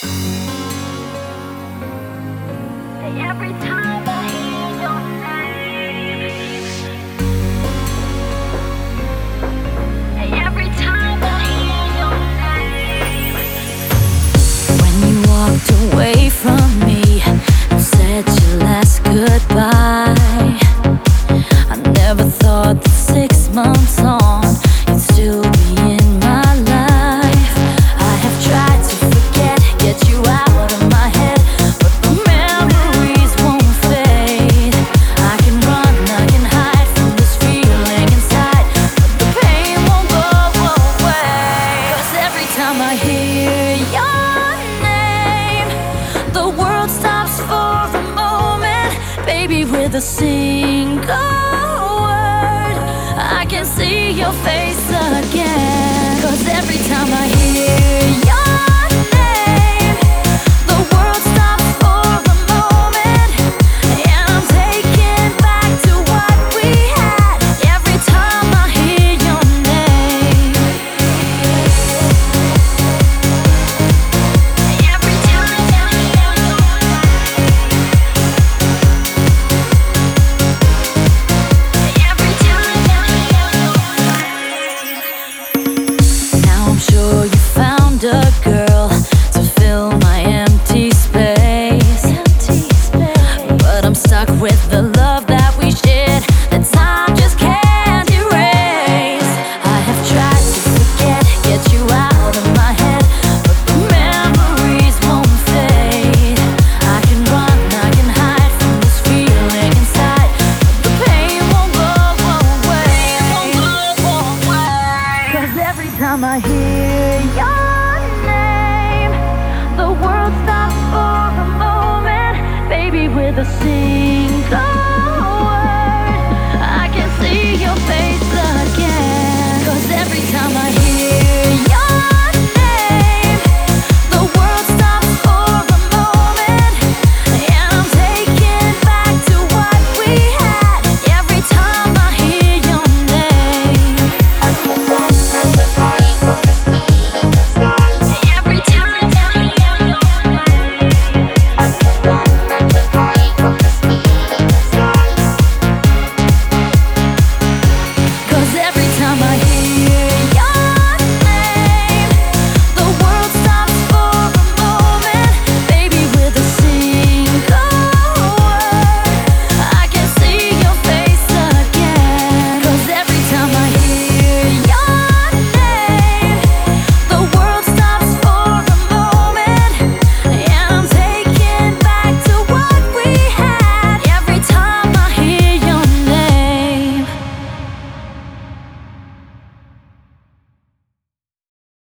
Every time I hear your name, every time I hear your name. When you walked away from me and said your last goodbye, I never thought that 6 months on you'd still be in my life. I have tried to forget, get you out of my head, but the memories won't fade. I can run, I can hide from this feeling inside, but the pain won't go away. 'Cause every time I hear your name, the world stops for a moment, baby, with a single word. I can see your face again. 'Cause every time I hear your name, the world stops for a moment, and I'm taken back to what we had. Every time I hear your name, every time I hear your name, every time I hear your name. Now I'm sure you found a girl to fill my empty space, but I'm stuck with the love that we shared that time just can't erase. I have tried to forget, get you out of my head, but the memories won't fade. I can run, I can hide from this feeling inside, but the pain won't go away, won't go away. 'Cause every time I hear your name, the world stops for a moment, baby, with a single